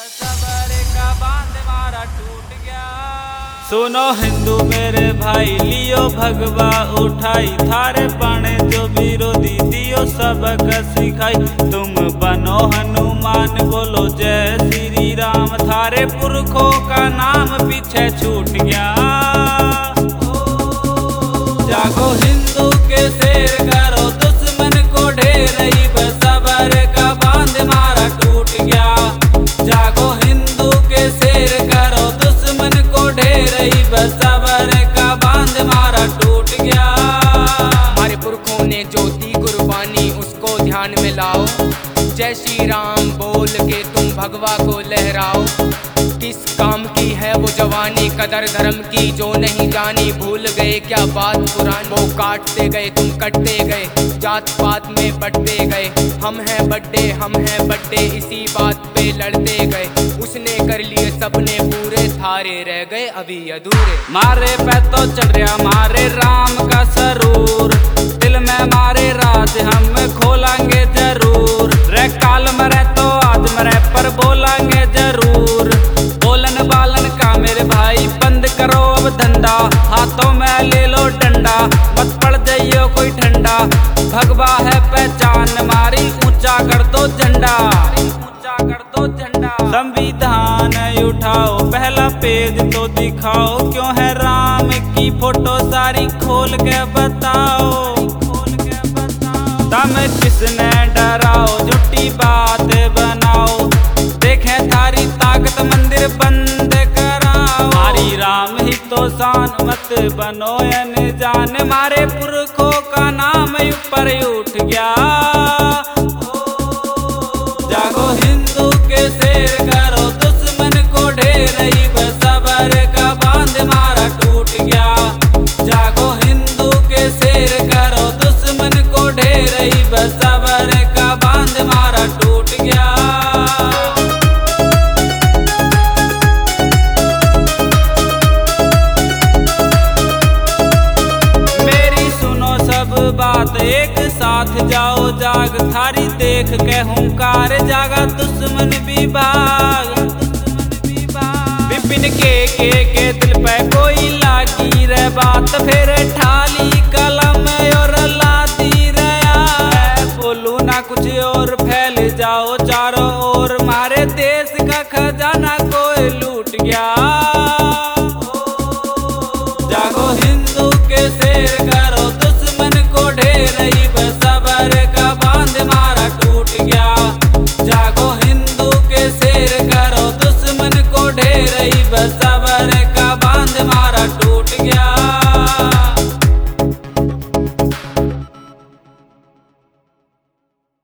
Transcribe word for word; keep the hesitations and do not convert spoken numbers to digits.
सबर का बांध मारा टूट गया। सुनो हिंदू मेरे भाई, लियो भगवा उठाई, थारे पाने जो विरोधी दियो सबक सिखाई। तुम बनो हनुमान, बोलो जय श्री राम, थारे पुरखों का नाम पीछे छूट गया। जागो हिंदू के शेर, करो दुश्मन को ढेर, सबर का बांध मारा टूट गया। जागो हिंदू के शेर, करो दुश्मन को ढेर, सबर का बांध मारा टूट गया। हमारे पुरखों ने जो दी कुर्बानी उसको ध्यान में लाओ, जय श्री राम बोल के तुम भगवा को लहराओ। किस काम की है वो जवानी, कदर धर्म की जो नहीं जानी, भूल गए क्या बात पुरानी। वो काटते गए तुम कटते गए, जात पात में बटते गए। हम हैं बड्डे हम हैं बड्डे, इसी बात पे लड़ते गए। उसने कर लिए सपने पूरे, थारे रह गए अभी अधूरे। मारे पे तो चढ़ रहा मारे राम का सरूर, दिल में मारे राज हम खोलेंगे जरूर। रे काल मरे तो आज मरे पर बोलेंगे जरूर। बोलन बालन का मेरे भाई बंद करो अब धंधा, हाथों में ले लो डंडा, मत पड़ जाइयो कोई ठंडा। भगवा है पहचान हमारी, ऊंचा कर दो झंडा, ऊंचा कर दो झंडा। संविधान उठाओ, पहला पेज तो दिखाओ, क्यों है राम की फोटो सारी खोल के बताओ। तम किसने डराओ, झूठी बात बनाओ, देखें थारी ताकत मंदिर बंद कराओ। हमारी राम ही तो शान, मत बनो अनजान, मारे पुरखों का नाम ऊपर उठ गया। जागो हिंदू के शेर, करो दुश्मन को ढेर, सबर का बांध मारा टूट गया। जागो हिंदू के शेर, करो दुश्मन को ढेर, सबर का बांध मारा टूट गया। बात एक साथ जाओ जाग, थारी देख के हुंकार जागा दुश्मन विभाग। विपिन के के के दिल पे कोई लागी रे बात, फिर ठाली कलम और लाती रहा। बोलू ना कुछ और फैल जाओ चारों ओर, मारे देश का खजाना कोई लूट गया। जागो हिंदू के शेर, करो दुश्मन को ढेर, सबर का बांध मारा टूट गया। जागो हिंदू के शेर, करो दुश्मन को ढेर,